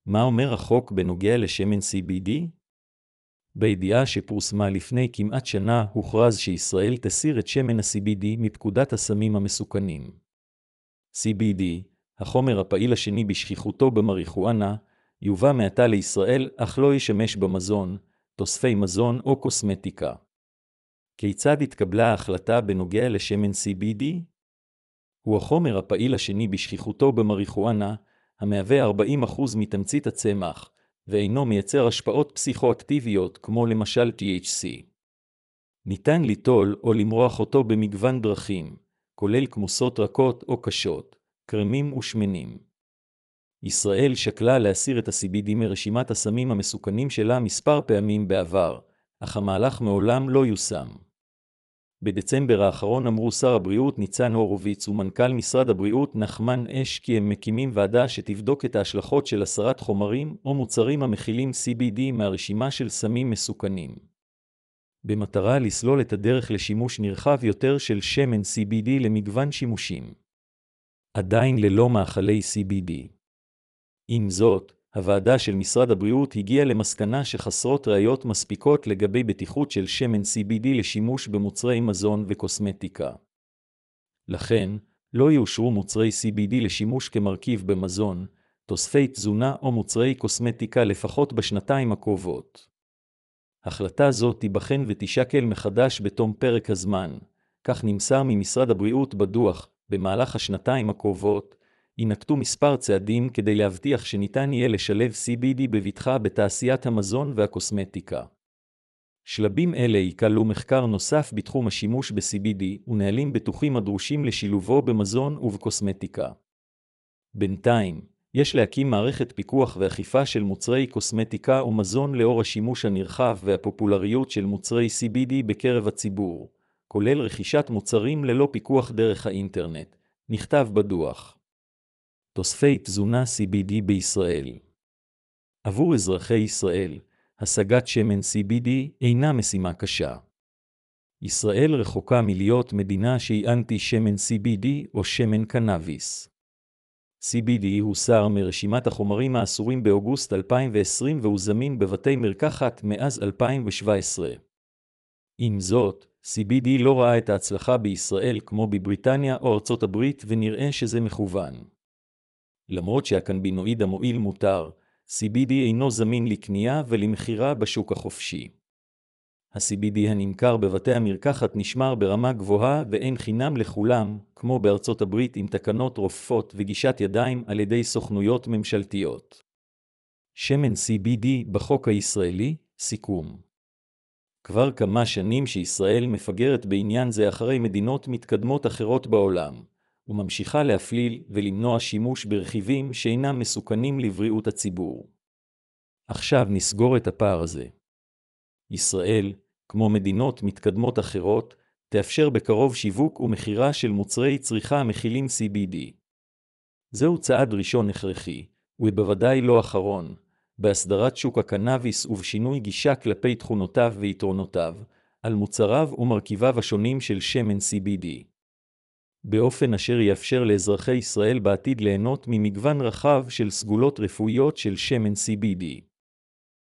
מה אומר החוק בנוגע לשמן CBD? בידיעה שפורסמה לפני כמעט שנה הוכרז שישראל תסיר את שמן ה-CBD מפקודת הסמים המסוכנים. CBD, החומר הפעיל השני בשכיחותו במריחואנה, יובא מעתה לישראל אך לא ישמש במזון, תוספי מזון או קוסמטיקה. כיצד התקבלה ההחלטה בנוגע לשמן CBD? הוא החומר הפעיל השני בשכיחותו במריחואנה, המהווה 40% מתמצית הצמח, ואינו מייצר השפעות פסיכואקטיביות כמו למשל THC. ניתן ליטול או למרוח אותו במגוון דרכים, כולל כמוסות רכות או קשות, קרמים ושמנים. ישראל שקלה להסיר את ה-CBD מרשימת הסמים המסוכנים שלה מספר פעמים בעבר, אך המהלך מעולם לא יושם. בדצמבר האחרון אמרו שר הבריאות ניצן הורוביץ ומנכ"ל משרד הבריאות נחמן אש כי הם מקימים ועדה שתבדוק את ההשלכות של הסרת חומרים או מוצרים המכילים CBD מהרשימה של סמים מסוכנים. במטרה לסלול את הדרך לשימוש נרחב יותר של שמן CBD למגוון שימושים. עדיין ללא מאכלי CBD. עם זאת, הוועדה של משרד הבריאות הגיעה למסקנה שחסרות ראיות מספיקות לגבי בטיחות של שמן CBD לשימוש במוצרי מזון וקוסמטיקה. לכן, לא יאושרו מוצרי CBD לשימוש כמרכיב במזון, תוספי תזונה או מוצרי קוסמטיקה לפחות בשנתיים הקרובות. החלטה זו תיבחן ותשקל מחדש בתום פרק הזמן, כך נמסר ממשרד הבריאות בדוח, במהלך השנתיים הקרובות, ינקטו מספר צעדים כדי להבטיח שניתן יהיה לשלב CBD בבטחה בתעשיית המזון והקוסמטיקה. שלבים אלה יקלו מחקר נוסף בתחום השימוש ב-CBD ונהלים בטוחים הדרושים לשילובו במזון ובקוסמטיקה. בינתיים, יש להקים מערכת פיקוח ואכיפה של מוצרי קוסמטיקה ומזון לאור השימוש הנרחב והפופולריות של מוצרי CBD בקרב הציבור, כולל רכישת מוצרים ללא פיקוח דרך האינטרנט, נכתב בדוח. תוספי תזונה CBD בישראל. עבור אזרחי ישראל, השגת שמן CBD אינה משימה קשה. ישראל רחוקה מלהיות מדינה שהיא אנטי שמן CBD או שמן קנאביס. CBD הוסר מרשימת החומרים האסורים באוגוסט 2020 והוא זמין בבתי מרקחת מאז 2017. עם זאת, CBD לא ראה את ההצלחה בישראל כמו בבריטניה או ארצות הברית ונראה שזה מכוון. למרות שהקנבינואיד המועיל מותר, CBD אינו זמין לקנייה ולמחירה בשוק החופשי. ה-CBD הנמכר בבתי המרקחת נשמר ברמה גבוהה ואין חינם לכולם, כמו בארצות הברית עם תקנות רופפות וגישת ידיים על ידי סוכנויות ממשלתיות. שמן CBD בחוק הישראלי, סיכום. כבר כמה שנים שישראל מפגרת בעניין זה אחרי מדינות מתקדמות אחרות בעולם, וממשיכה להפליל ולמנוע שימוש ברכיבים שאינם מסוכנים לבריאות הציבור. עכשיו נסגור את הפער הזה. ישראל, כמו מדינות מתקדמות אחרות, תאפשר בקרוב שיווק ומחירה של מוצרי צריכה המכילים CBD. זהו צעד ראשון הכרחי, ובוודאי לא אחרון, בהסדרת שוק הקנאביס ובשינוי גישה כלפי תכונותיו ויתרונותיו, על מוצריו ומרכיביו השונים של שמן CBD. באופן אשר יאפשר לאזרחי ישראל בעתיד ליהנות ממגוון רחב של סגולות רפואיות של שמן CBD.